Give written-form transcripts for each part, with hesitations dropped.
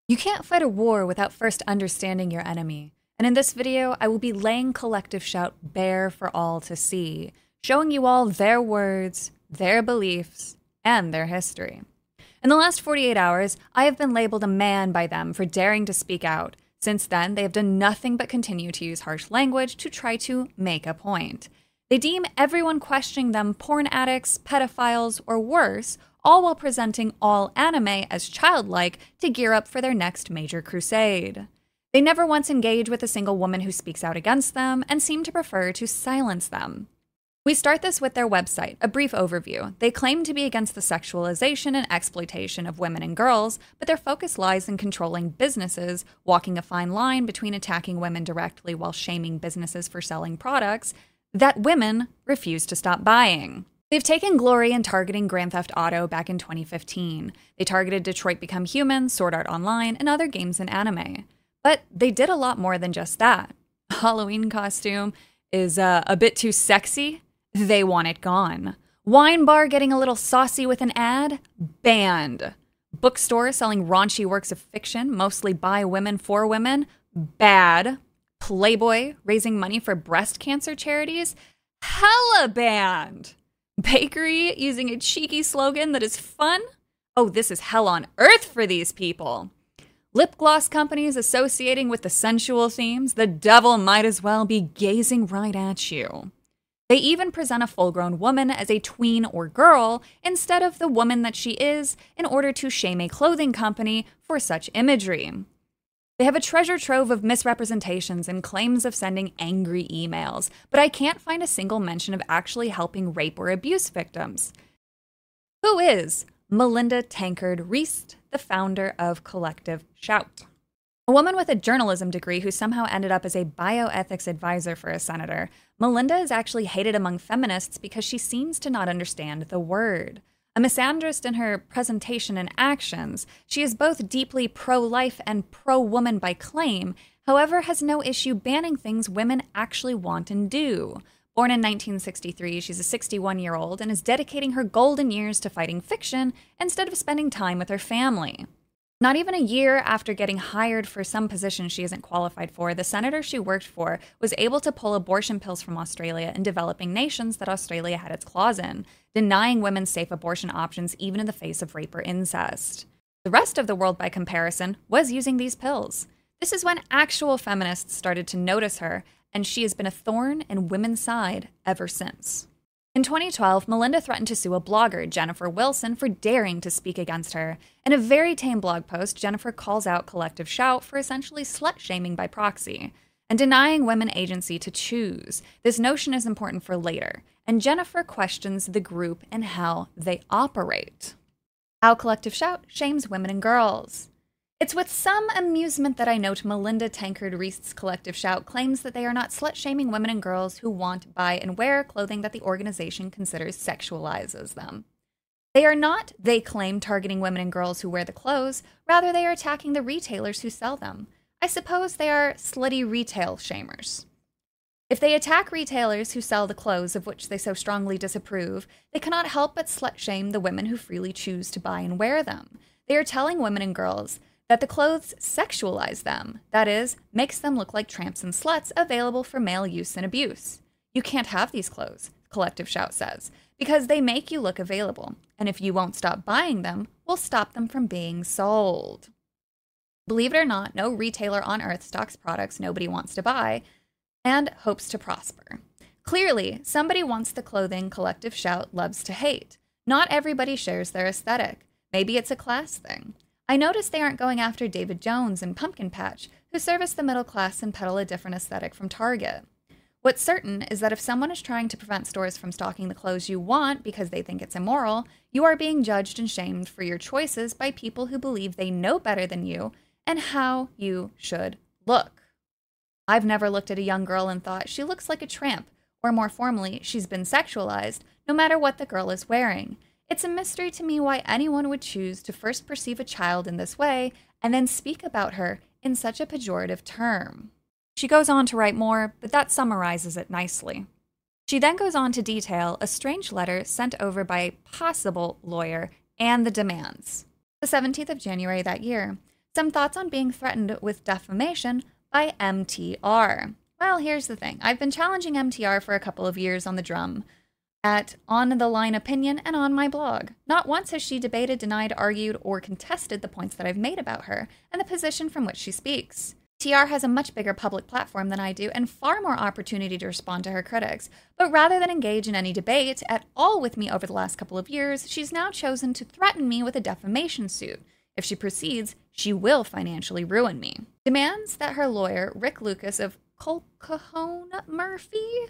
You can't fight a war without first understanding your enemy. And in this video, I will be laying Collective Shout bare for all to see, showing you all their words, their beliefs, and their history. In the last 48 hours, I have been labeled a man by them for daring to speak out. Since then, they have done nothing but continue to use harsh language to try to make a point. They deem everyone questioning them porn addicts, pedophiles, or worse, all while presenting all anime as childlike to gear up for their next major crusade. They never once engage with a single woman who speaks out against them and seem to prefer to silence them. We start this with their website, a brief overview. They claim to be against the sexualization and exploitation of women and girls, but their focus lies in controlling businesses, walking a fine line between attacking women directly while shaming businesses for selling products that women refuse to stop buying. They've taken glory in targeting Grand Theft Auto back in 2015. They targeted Detroit Become Human, Sword Art Online, and other games and anime. But they did a lot more than just that. Halloween costume is a bit too sexy. They want it gone. Wine bar getting a little saucy with an ad? Banned. Bookstore selling raunchy works of fiction, mostly by women for women? Bad. Playboy raising money for breast cancer charities? Hella banned. Bakery using a cheeky slogan that is fun? Oh, this is hell on earth for these people. Lip gloss companies associating with the sensual themes? The devil might as well be gazing right at you. They even present a full-grown woman as a tween or girl instead of the woman that she is in order to shame a clothing company for such imagery. They have a treasure trove of misrepresentations and claims of sending angry emails, but I can't find a single mention of actually helping rape or abuse victims. Who is Melinda Tankard Reist, the founder of Collective Shout? A woman with a journalism degree who somehow ended up as a bioethics advisor for a senator, Melinda is actually hated among feminists because she seems to not understand the word. A misandrist in her presentation and actions, she is both deeply pro-life and pro-woman by claim, however has no issue banning things women actually want and do. Born in 1963, she's a 61-year-old and is dedicating her golden years to fighting fiction instead of spending time with her family. Not even a year after getting hired for some position she isn't qualified for, the senator she worked for was able to pull abortion pills from Australia in developing nations that Australia had its claws in, denying women safe abortion options even in the face of rape or incest. The rest of the world, by comparison, was using these pills. This is when actual feminists started to notice her, and she has been a thorn in women's side ever since. In 2012, Melinda threatened to sue a blogger, Jennifer Wilson, for daring to speak against her. In a very tame blog post, Jennifer calls out Collective Shout for essentially slut-shaming by proxy and denying women agency to choose. This notion is important for later, and Jennifer questions the group and how they operate. How Collective Shout shames women and girls. It's with some amusement that I note Melinda Tankard Reist's Collective Shout claims that they are not slut-shaming women and girls who want, buy, and wear clothing that the organization considers sexualizes them. They are not, they claim, targeting women and girls who wear the clothes, rather they are attacking the retailers who sell them. I suppose they are slutty retail shamers. If they attack retailers who sell the clothes of which they so strongly disapprove, they cannot help but slut-shame the women who freely choose to buy and wear them. They are telling women and girls that the clothes sexualize them, that is, makes them look like tramps and sluts available for male use and abuse. You can't have these clothes, Collective Shout says, because they make you look available, and if you won't stop buying them, we'll stop them from being sold. Believe it or not, no retailer on earth stocks products nobody wants to buy and hopes to prosper. Clearly, somebody wants the clothing Collective Shout loves to hate. Not everybody shares their aesthetic. Maybe it's a class thing. I noticed they aren't going after David Jones and Pumpkin Patch, who service the middle class and peddle a different aesthetic from Target. What's certain is that if someone is trying to prevent stores from stocking the clothes you want because they think it's immoral, you are being judged and shamed for your choices by people who believe they know better than you and how you should look. I've never looked at a young girl and thought she looks like a tramp, or more formally, she's been sexualized, no matter what the girl is wearing. It's a mystery to me why anyone would choose to first perceive a child in this way and then speak about her in such a pejorative term. She goes on to write more, but that summarizes it nicely. She then goes on to detail a strange letter sent over by a possible lawyer and the demands. The 17th of January that year, Some thoughts on being threatened with defamation by MTR. Well, here's the thing. I've been challenging MTR for a couple of years on the drum at On the Line Opinion and on my blog. Not once has she debated, denied, argued, or contested the points that I've made about her and the position from which she speaks. TR has a much bigger public platform than I do and far more opportunity to respond to her critics. But rather than engage in any debate at all with me over the last couple of years, she's now chosen to threaten me with a defamation suit. If she proceeds, she will financially ruin me. Demands that her lawyer, Rick Lucas of Colquhoun Murphy,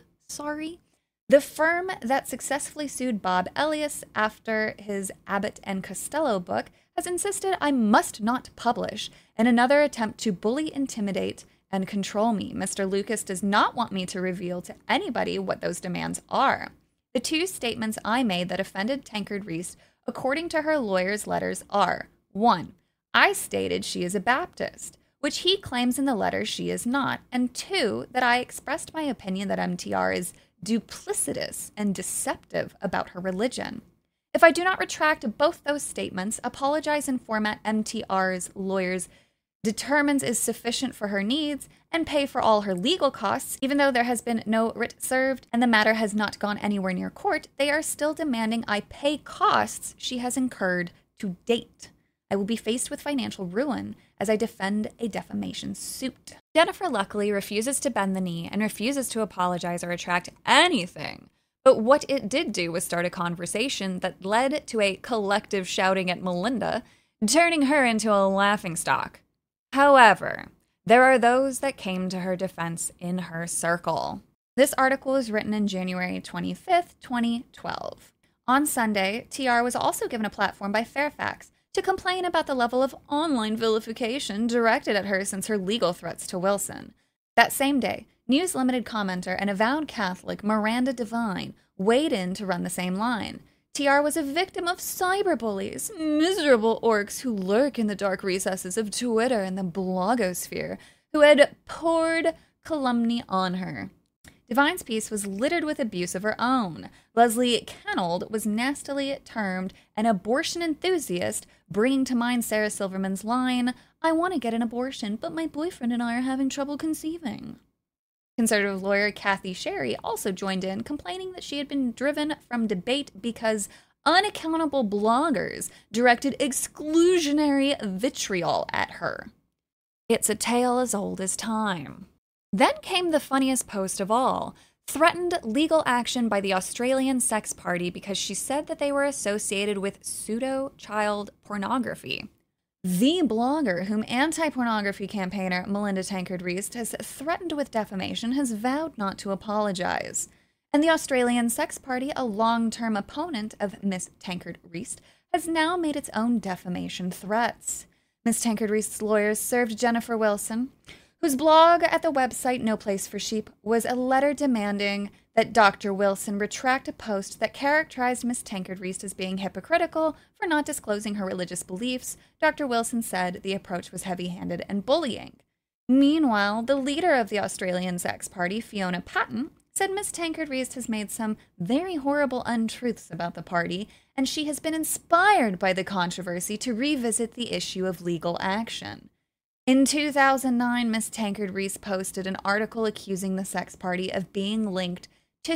the firm that successfully sued Bob Elias after his Abbott and Costello book, has insisted I must not publish in another attempt to bully, intimidate, and control me. Mr. Lucas does not want me to reveal to anybody what those demands are. The two statements I made that offended Tancred Reese, according to her lawyer's letters, are: 1. I stated she is a Baptist, which he claims in the letter she is not, and 2, that I expressed my opinion that MTR is duplicitous and deceptive about her religion. If I do not retract both those statements, apologize in format MTR's lawyers determines is sufficient for her needs, and pay for all her legal costs, even though there has been no writ served and the matter has not gone anywhere near court, they are still demanding I pay costs she has incurred to date. I will be faced with financial ruin as I defend a defamation suit. Jennifer luckily refuses to bend the knee and refuses to apologize or retract anything. But what it did do was start a conversation that led to a collective shouting at Melinda, turning her into a laughingstock. However, there are those that came to her defense in her circle. This article was written in January 25th, 2012. On Sunday, TR was also given a platform by Fairfax to complain about the level of online vilification directed at her since her legal threats to Wilson. That same day, News Limited commenter and avowed Catholic Miranda Devine weighed in to run the same line. TR was a victim of cyberbullies, miserable orcs who lurk in the dark recesses of Twitter and the blogosphere, who had poured calumny on her. Devine's piece was littered with abuse of her own. Leslie Kennold was nastily termed an abortion enthusiast, bringing to mind Sarah Silverman's line, "I want to get an abortion, but my boyfriend and I are having trouble conceiving." Conservative lawyer Kathy Sherry also joined in, complaining that she had been driven from debate because unaccountable bloggers directed exclusionary vitriol at her. It's a tale as old as time. Then came the funniest post of all, threatened legal action by the Australian Sex Party because she said that they were associated with pseudo-child pornography. The blogger whom anti-pornography campaigner Melinda Tancred Reese has threatened with defamation has vowed not to apologize. And the Australian Sex Party, a long-term opponent of Miss Tancred Reese, has now made its own defamation threats. Miss Tancred Reese's lawyers served Jennifer Wilson, whose blog at the website No Place for Sheep was a letter demanding that Dr. Wilson retract a post that characterized Miss Tancred Reese as being hypocritical for not disclosing her religious beliefs. Dr. Wilson said the approach was heavy-handed and bullying. Meanwhile, the leader of the Australian Sex Party, Fiona Patten, said Miss Tancred Reese has made some very horrible untruths about the party, and she has been inspired by the controversy to revisit the issue of legal action. In 2009, Miss Tancred Reese posted an article accusing the sex party of being linked to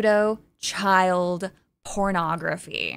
pseudo-child pornography.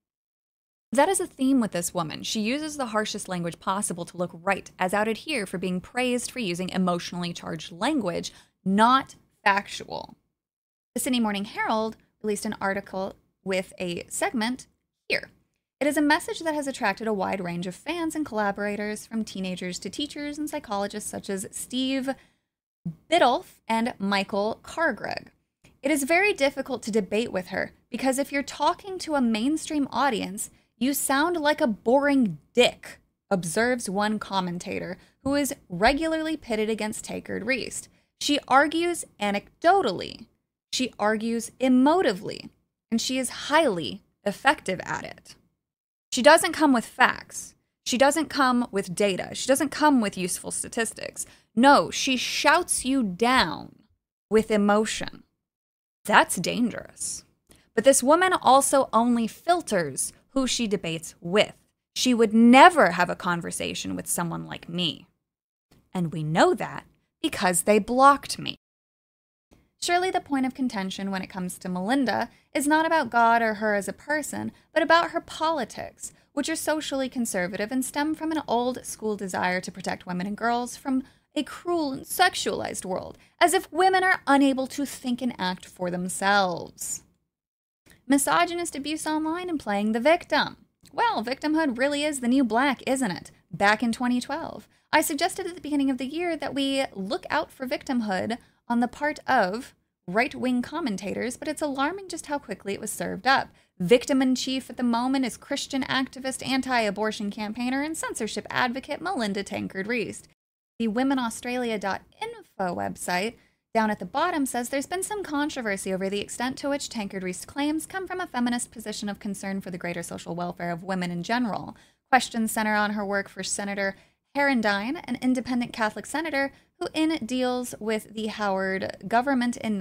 That is a theme with this woman. She uses the harshest language possible to look right, as outed here for being praised for using emotionally charged language, not factual. The Sydney Morning Herald released an article with a segment here. It is a message that has attracted a wide range of fans and collaborators, from teenagers to teachers and psychologists such as Steve Biddulph and Michael Cargregg. It is very difficult to debate with her because if you're talking to a mainstream audience, you sound like a boring dick, observes one commentator who is regularly pitted against Tancred Reese. She argues anecdotally, she argues emotively, and she is highly effective at it. She doesn't come with facts. She doesn't come with data. She doesn't come with useful statistics. No, she shouts you down with emotion. That's dangerous. But this woman also only filters who she debates with. She would never have a conversation with someone like me. And we know that because they blocked me. Surely the point of contention when it comes to Melinda is not about God or her as a person, but about her politics, which are socially conservative and stem from an old school desire to protect women and girls from a cruel and sexualized world, as if women are unable to think and act for themselves. Misogynist abuse online and playing the victim. Well, victimhood really is the new black, isn't it? Back in 2012, I suggested at the beginning of the year that we look out for victimhood on the part of right-wing commentators, but it's alarming just how quickly it was served up. Victim-in-chief at the moment is Christian activist, anti-abortion campaigner, and censorship advocate Melinda Tancred-Reist. The womenaustralia.info website down at the bottom says there's been some controversy over the extent to which Tancred-Reist's claims come from a feminist position of concern for the greater social welfare of women in general. Questions center on her work for Senator Herendine, an independent Catholic senator who, in deals with the Howard government in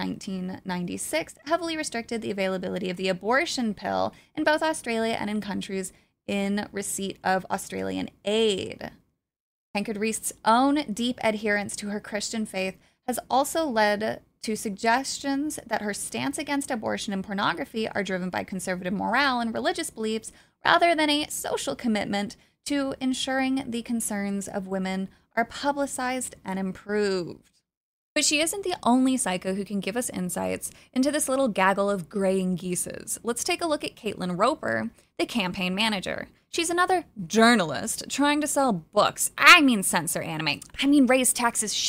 1996, heavily restricted the availability of the abortion pill in both Australia and in countries in receipt of Australian aid. Tancred-Reist's own deep adherence to her Christian faith has also led to suggestions that her stance against abortion and pornography are driven by conservative morale and religious beliefs rather than a social commitment to ensuring the concerns of women are publicized and improved. But she isn't the only psycho who can give us insights into this little gaggle of graying geeses. Let's take a look at Caitlin Roper, the campaign manager. She's another journalist trying to sell books. I mean censor anime. I mean raise taxes.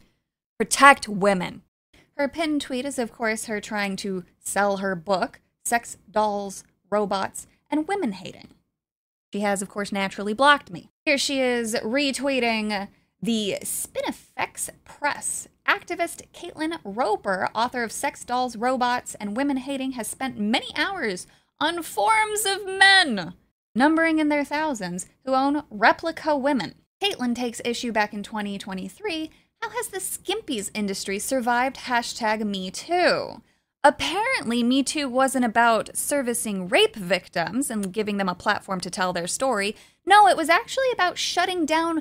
Protect women. Her pinned tweet is, of course, her trying to sell her book, Sex, Dolls, Robots, and Women Hating. She has, of course, naturally blocked me. Here she is retweeting the Spinifex Press. Activist Caitlin Roper, author of Sex, Dolls, Robots, and Women Hating, has spent many hours on forums of men, numbering in their thousands, who own replica women. Caitlin takes issue back in 2023. How has the skimpies industry survived #MeToo? Apparently, Me Too wasn't about servicing rape victims and giving them a platform to tell their story. No, it was actually about shutting down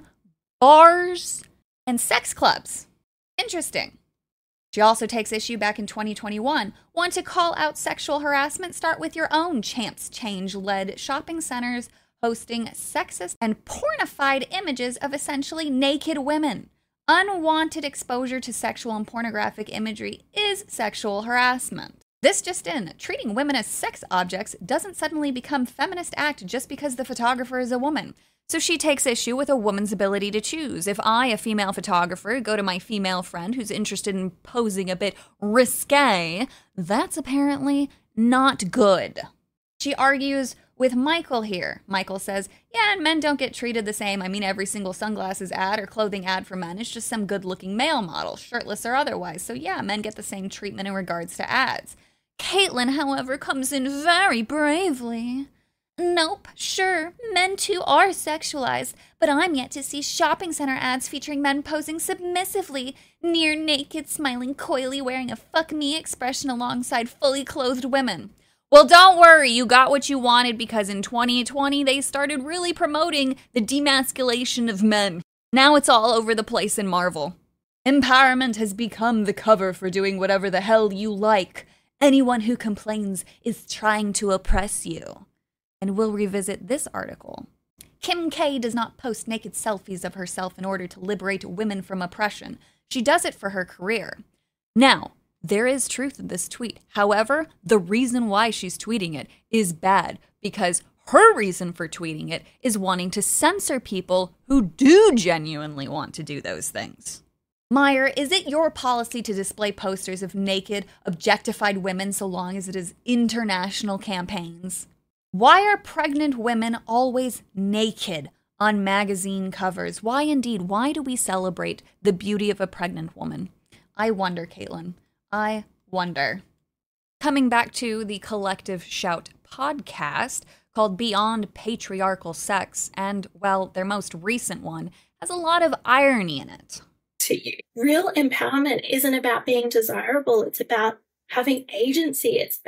bars and sex clubs. Interesting. She also takes issue back in 2021. Want to call out sexual harassment? Start with your own. Champs Change-led shopping centers hosting sexist and pornified images of essentially naked women. Unwanted exposure to sexual and pornographic imagery is sexual harassment. This just in, treating women as sex objects doesn't suddenly become feminist act just because the photographer is a woman. So she takes issue with a woman's ability to choose. If I, a female photographer, go to my female friend who's interested in posing a bit risque, that's apparently not good. She argues with Michael here. Michael says, yeah, and men don't get treated the same. I mean, every single sunglasses ad or clothing ad for men is just some good-looking male model, shirtless or otherwise. So yeah, men get the same treatment in regards to ads. Caitlin, however, comes in very bravely. Nope, sure, men too are sexualized, but I'm yet to see shopping center ads featuring men posing submissively, near naked, smiling coyly, wearing a fuck me expression alongside fully clothed women. Well, don't worry, you got what you wanted because in 2020 they started really promoting the demasculation of men. Now it's all over the place in Marvel. Empowerment has become the cover for doing whatever the hell you like. Anyone who complains is trying to oppress you. And we'll revisit this article. Kim K does not post naked selfies of herself in order to liberate women from oppression. She does it for her career. Now, there is truth in this tweet. However, the reason why she's tweeting it is bad because her reason for tweeting it is wanting to censor people who do genuinely want to do those things. Meyer, is it your policy to display posters of naked, objectified women so long as it is international campaigns? Why are pregnant women always naked on magazine covers? Why indeed? Why do we celebrate the beauty of a pregnant woman? I wonder, Caitlin. I wonder. Coming back to the Collective Shout podcast called Beyond Patriarchal Sex, and, well, their most recent one has a lot of irony in it. To you, real empowerment isn't about being desirable. It's about having agency. It's about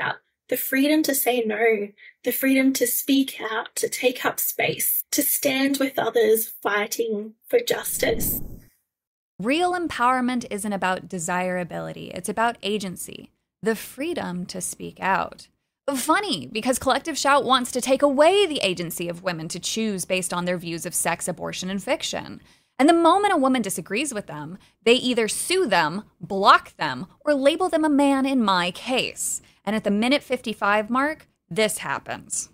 The freedom to say no, the freedom to speak out, to take up space, to stand with others fighting for justice. Real empowerment isn't about desirability, it's about agency, the freedom to speak out. Funny, because Collective Shout wants to take away the agency of women to choose based on their views of sex, abortion, and fiction. And the moment a woman disagrees with them, they either sue them, block them, or label them a man in my case. And at the minute 55 mark, this happens.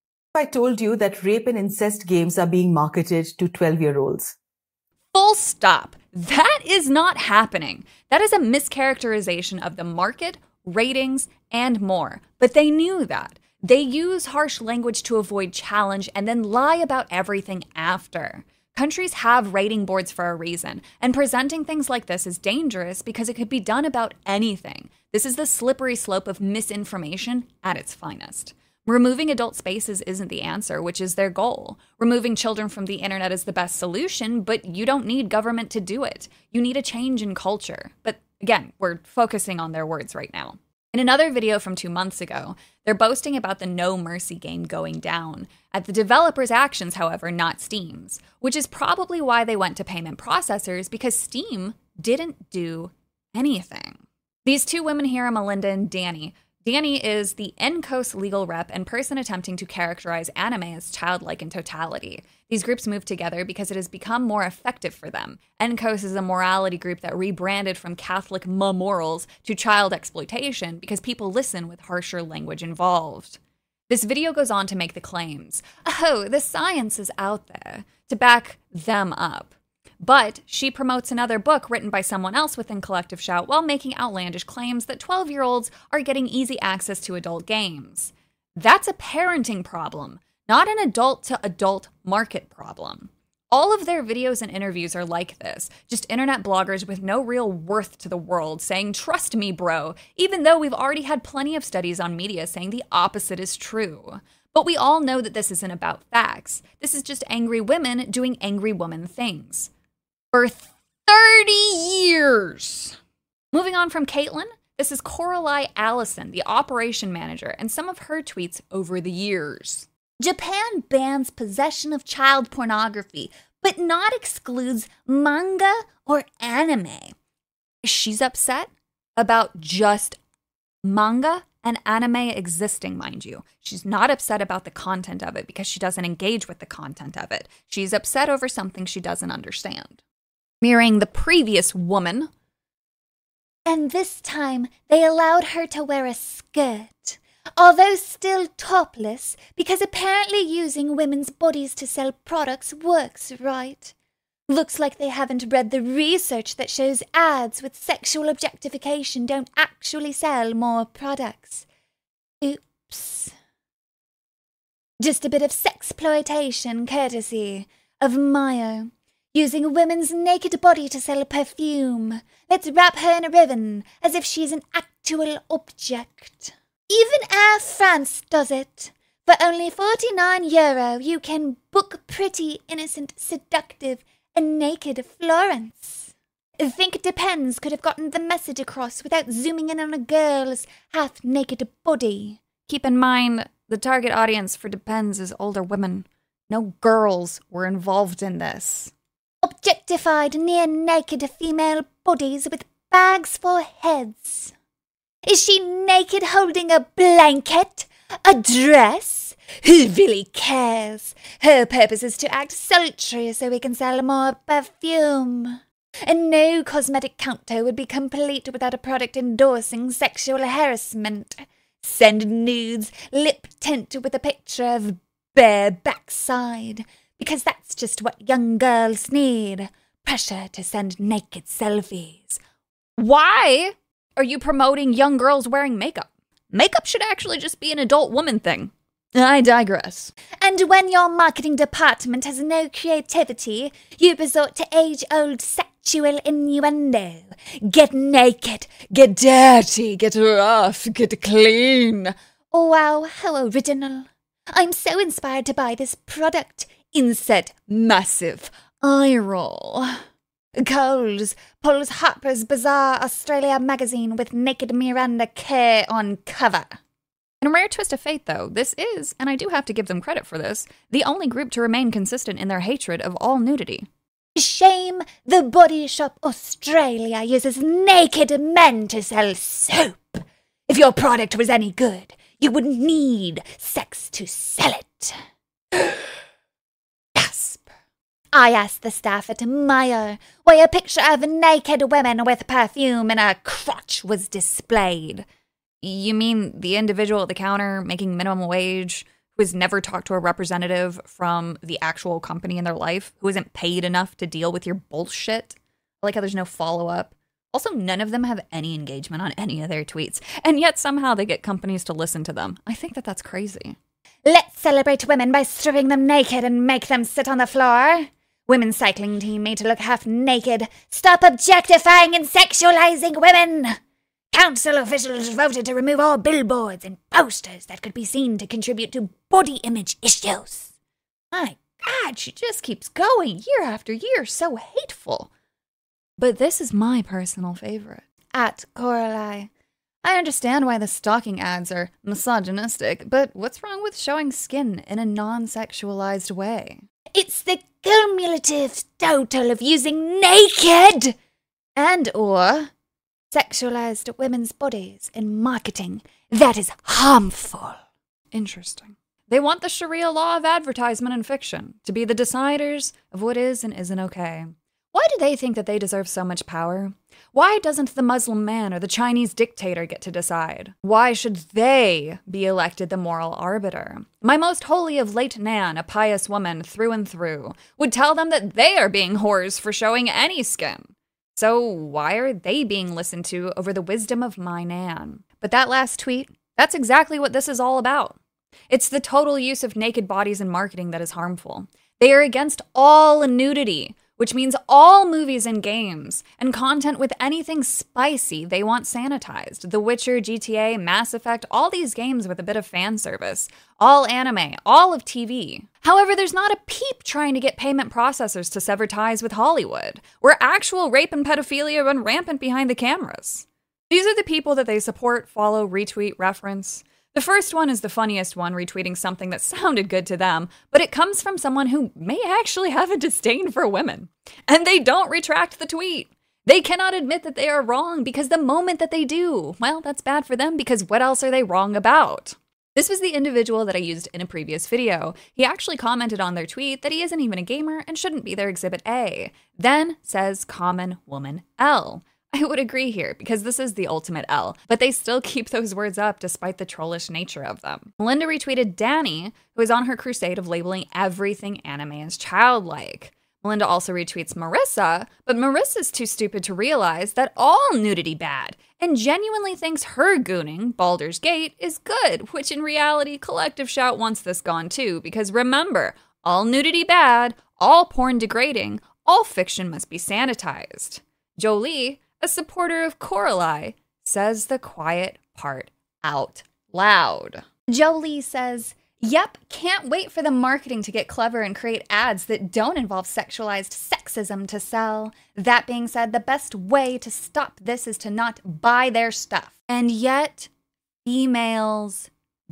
I told you that rape and incest games are being marketed to 12-year-olds. Full stop. That is not happening. That is a mischaracterization of the market, ratings, and more. But they knew that. They use harsh language to avoid challenge and then lie about everything after. Countries have rating boards for a reason, and presenting things like this is dangerous because it could be done about anything. This is the slippery slope of misinformation at its finest. Removing adult spaces isn't the answer, which is their goal. Removing children from the internet is the best solution, but you don't need government to do it. You need a change in culture. But again, we're focusing on their words right now. In another video from 2 months ago, they're boasting about the No Mercy game going down. At the developer's actions, however, not Steam's, which is probably why they went to payment processors, because Steam didn't do anything. These two women here are Melinda and Danny. Danny is the NCOS legal rep and person attempting to characterize anime as childlike in totality. These groups moved together because it has become more effective for them. NCOS is a morality group that rebranded from Catholic morals to child exploitation because people listen with harsher language involved. This video goes on to make the claims, oh, the science is out there, to back them up. But she promotes another book written by someone else within Collective Shout while making outlandish claims that 12-year-olds are getting easy access to adult games. That's a parenting problem, not an adult-to-adult market problem. All of their videos and interviews are like this, just internet bloggers with no real worth to the world saying, trust me, bro, even though we've already had plenty of studies on media saying the opposite is true. But we all know that this isn't about facts. This is just angry women doing angry woman things. For 30 years. Moving on from Caitlin, this is Coralie Allison, the operation manager, and some of her tweets over the years. Japan bans possession of child pornography, but not excludes manga or anime. She's upset about just manga and anime existing, mind you. She's not upset about the content of it because she doesn't engage with the content of it. She's upset over something she doesn't understand. Mirroring the previous woman. And this time, they allowed her to wear a skirt, although still topless, because apparently using women's bodies to sell products works, right? Looks like they haven't read the research that shows ads with sexual objectification don't actually sell more products. Oops. Just a bit of sexploitation courtesy of Mayo. Using a woman's naked body to sell perfume. Let's wrap her in a ribbon, as if she's an actual object. Even Air France does it. For only €49, you can book pretty, innocent, seductive, and naked Florence. Think Depends could have gotten the message across without zooming in on a girl's half-naked body. Keep in mind, the target audience for Depends is older women. No girls were involved in this. Objectified near-naked female bodies with bags for heads. Is she naked holding a blanket? A dress? Who really cares? Her purpose is to act sultry so we can sell more perfume. And no cosmetic counter would be complete without a product endorsing sexual harassment. Send nudes, lip tint with a picture of bare backside. Because that's just what young girls need. Pressure to send naked selfies. Why are you promoting young girls wearing makeup? Makeup should actually just be an adult woman thing. I digress. And when your marketing department has no creativity, you resort to age-old sexual innuendo. Get naked, get dirty, get rough, get clean. Wow, how original. I'm so inspired to buy this product. Insert massive eye roll. Coles pulls Harper's Bazaar Australia magazine with naked Miranda Kerr on cover. In a rare twist of fate, though, this is, and I do have to give them credit for this, the only group to remain consistent in their hatred of all nudity. Shame the Body Shop Australia uses naked men to sell soap. If your product was any good, you wouldn't need sex to sell it. Gasp. I asked the staff at Myer why a picture of naked women with perfume in a crotch was displayed. You mean the individual at the counter making minimum wage who has never talked to a representative from the actual company in their life, who isn't paid enough to deal with your bullshit? I like how there's no follow-up. Also, none of them have any engagement on any of their tweets, and yet somehow they get companies to listen to them. I think that that's crazy. Let's celebrate women by stripping them naked and make them sit on the floor. Women's cycling team made to look half naked. Stop objectifying and sexualizing women. Council officials voted to remove all billboards and posters that could be seen to contribute to body image issues. My God, she just keeps going year after year, so hateful. But this is my personal favorite. At Coralie. I understand why the stalking ads are misogynistic, but what's wrong with showing skin in a non-sexualized way? It's the cumulative total of using naked and or sexualized women's bodies in marketing that is harmful. Interesting. They want the Sharia law of advertisement and fiction to be the deciders of what is and isn't okay. Why do they think that they deserve so much power? Why doesn't the Muslim man or the Chinese dictator get to decide? Why should they be elected the moral arbiter? My most holy of late Nan, a pious woman through and through, would tell them that they are being whores for showing any skin. So why are they being listened to over the wisdom of my Nan? But that last tweet, that's exactly what this is all about. It's the total use of naked bodies in marketing that is harmful. They are against all nudity, which means all movies and games, and content with anything spicy they want sanitized. The Witcher, GTA, Mass Effect, all these games with a bit of fan service. All anime, all of TV. However, there's not a peep trying to get payment processors to sever ties with Hollywood, where actual rape and pedophilia run rampant behind the cameras. These are the people that they support, follow, retweet, reference. The first one is the funniest one, retweeting something that sounded good to them, but it comes from someone who may actually have a disdain for women. And they don't retract the tweet. They cannot admit that they are wrong because the moment that they do, well, that's bad for them because what else are they wrong about? This was the individual that I used in a previous video. He actually commented on their tweet that he isn't even a gamer and shouldn't be their Exhibit A. Then says common woman L. I would agree here, because this is the ultimate L, but they still keep those words up despite the trollish nature of them. Melinda retweeted Danny, who is on her crusade of labeling everything anime as childlike. Melinda also retweets Marissa, but Marissa's too stupid to realize that all nudity bad, and genuinely thinks her gooning, Baldur's Gate, is good, which in reality, Collective Shout wants this gone too, because remember, all nudity bad, all porn degrading, all fiction must be sanitized. Jolie, a supporter of Coralie, says the quiet part out loud. Jolie says, "Yep, can't wait for the marketing to get clever and create ads that don't involve sexualized sexism to sell. That being said, the best way to stop this is to not buy their stuff." And yet, females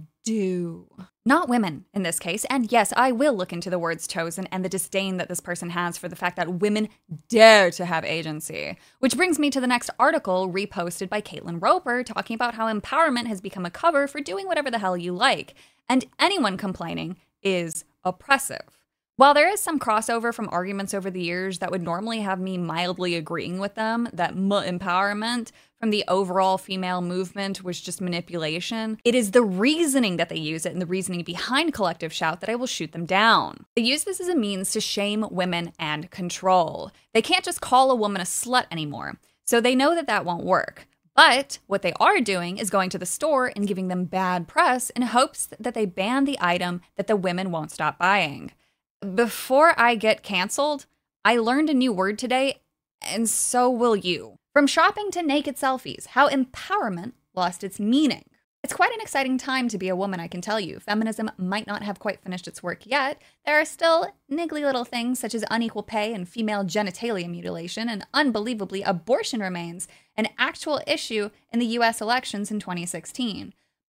do. Not women, in this case. And yes, I will look into the words chosen and the disdain that this person has for the fact that women dare to have agency. Which brings me to the next article reposted by Caitlin Roper talking about how empowerment has become a cover for doing whatever the hell you like. And anyone complaining is oppressive. While there is some crossover from arguments over the years that would normally have me mildly agreeing with them, that empowerment from the overall female movement was just manipulation, it is the reasoning that they use it and the reasoning behind Collective Shout that I will shoot them down. They use this as a means to shame women and control. They can't just call a woman a slut anymore, so they know that that won't work. But what they are doing is going to the store and giving them bad press in hopes that they ban the item that the women won't stop buying. Before I get canceled, I learned a new word today, and so will you. From shopping to naked selfies, how empowerment lost its meaning. It's quite an exciting time to be a woman, I can tell you. Feminism might not have quite finished its work yet. There are still niggly little things such as unequal pay and female genitalia mutilation, and unbelievably, abortion remains an actual issue in the US elections in 2016.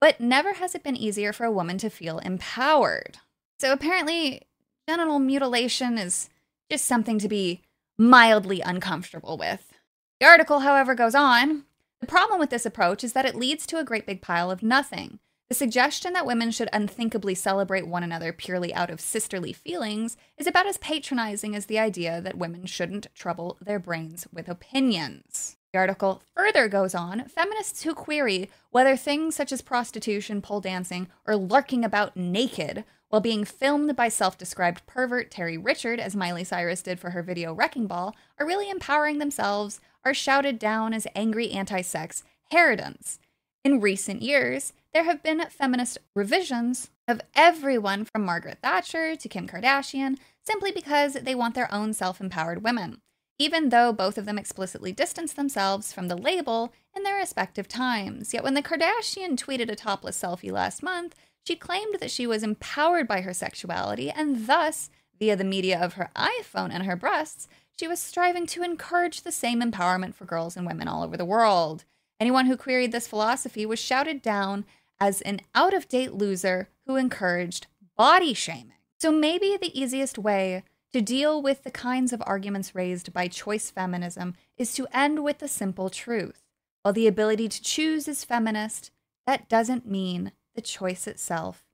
But never has it been easier for a woman to feel empowered. So apparently, genital mutilation is just something to be mildly uncomfortable with. The article, however, goes on. The problem with this approach is that it leads to a great big pile of nothing. The suggestion that women should unthinkably celebrate one another purely out of sisterly feelings is about as patronizing as the idea that women shouldn't trouble their brains with opinions. The article further goes on, feminists who query whether things such as prostitution, pole dancing, or lurking about naked while being filmed by self-described pervert Terry Richard, as Miley Cyrus did for her video Wrecking Ball, are really empowering themselves, are shouted down as angry anti-sex harridans. In recent years, there have been feminist revisions of everyone from Margaret Thatcher to Kim Kardashian simply because they want their own self-empowered women, even though both of them explicitly distance themselves from the label in their respective times. Yet when the Kardashian tweeted a topless selfie last month, she claimed that she was empowered by her sexuality and thus, via the media of her iPhone and her breasts, she was striving to encourage the same empowerment for girls and women all over the world. Anyone who queried this philosophy was shouted down as an out-of-date loser who encouraged body shaming. So maybe the easiest way to deal with the kinds of arguments raised by choice feminism is to end with the simple truth. While the ability to choose is feminist, that doesn't mean the choice itself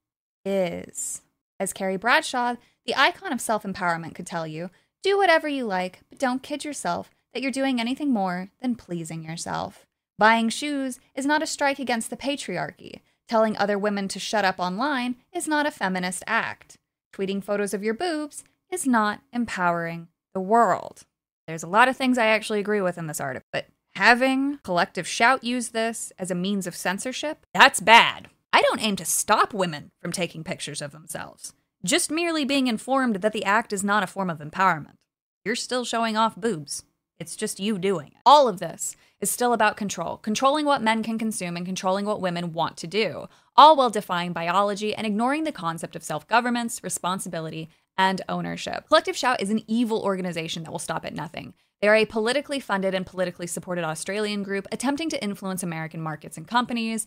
is. As Carrie Bradshaw, the icon of self-empowerment, could tell you, do whatever you like, but don't kid yourself that you're doing anything more than pleasing yourself. Buying shoes is not a strike against the patriarchy. Telling other women to shut up online is not a feminist act. Tweeting photos of your boobs is not empowering the world. There's a lot of things I actually agree with in this article, but having Collective Shout use this as a means of censorship, that's bad. I don't aim to stop women from taking pictures of themselves. Just merely being informed that the act is not a form of empowerment. You're still showing off boobs. It's just you doing it. All of this is still about control, controlling what men can consume and controlling what women want to do, all while defying biology and ignoring the concept of self-governance, responsibility, and ownership. Collective Shout is an evil organization that will stop at nothing. They are a politically funded and politically supported Australian group attempting to influence American markets and companies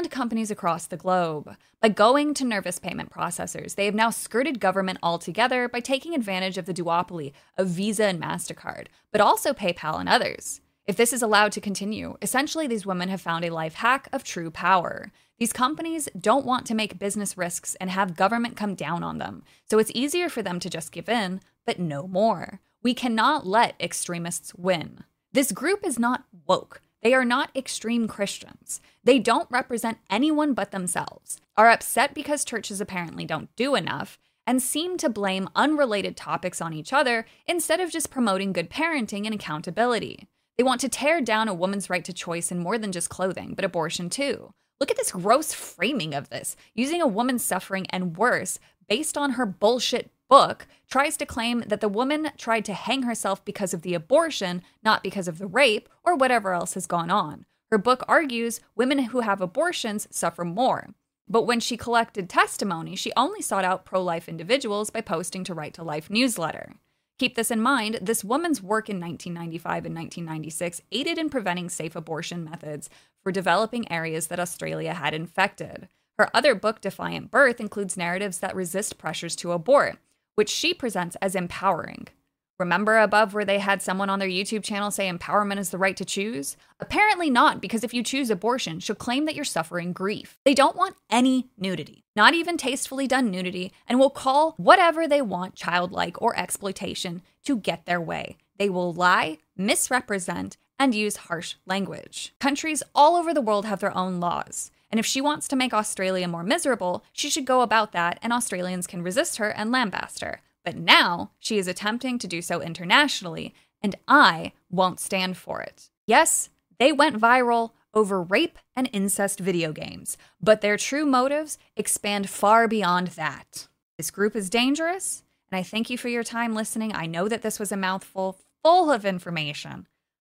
across the globe. By going to nervous payment processors, they have now skirted government altogether by taking advantage of the duopoly of Visa and MasterCard, but also PayPal and others. If this is allowed to continue, essentially these women have found a life hack of true power. These companies don't want to make business risks and have government come down on them, so it's easier for them to just give in, but no more. We cannot let extremists win. This group is not woke. They are not extreme Christians. They don't represent anyone but themselves, are upset because churches apparently don't do enough, and seem to blame unrelated topics on each other instead of just promoting good parenting and accountability. They want to tear down a woman's right to choice in more than just clothing, but abortion too. Look at this gross framing of this, using a woman's suffering and worse based on her bullshit book, tries to claim that the woman tried to hang herself because of the abortion, not because of the rape or whatever else has gone on. Her book argues women who have abortions suffer more. But when she collected testimony, she only sought out pro-life individuals by posting to Right to Life newsletter. Keep this in mind, this woman's work in 1995 and 1996 aided in preventing safe abortion methods for developing areas that Australia had infected. Her other book, Defiant Birth, includes narratives that resist pressures to abort, which she presents as empowering. Remember above where they had someone on their YouTube channel say empowerment is the right to choose? Apparently not, because if you choose abortion, she'll claim that you're suffering grief. They don't want any nudity, not even tastefully done nudity, and will call whatever they want childlike or exploitation to get their way. They will lie, misrepresent, and use harsh language. Countries all over the world have their own laws. And if she wants to make Australia more miserable, she should go about that and Australians can resist her and lambaste her. But now she is attempting to do so internationally, and I won't stand for it. Yes, they went viral over rape and incest video games, but their true motives expand far beyond that. This group is dangerous, and I thank you for your time listening. I know that this was a mouthful full of information,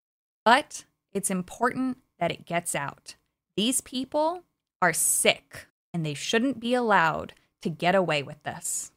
but it's important that it gets out. These people are sick, and they shouldn't be allowed to get away with this.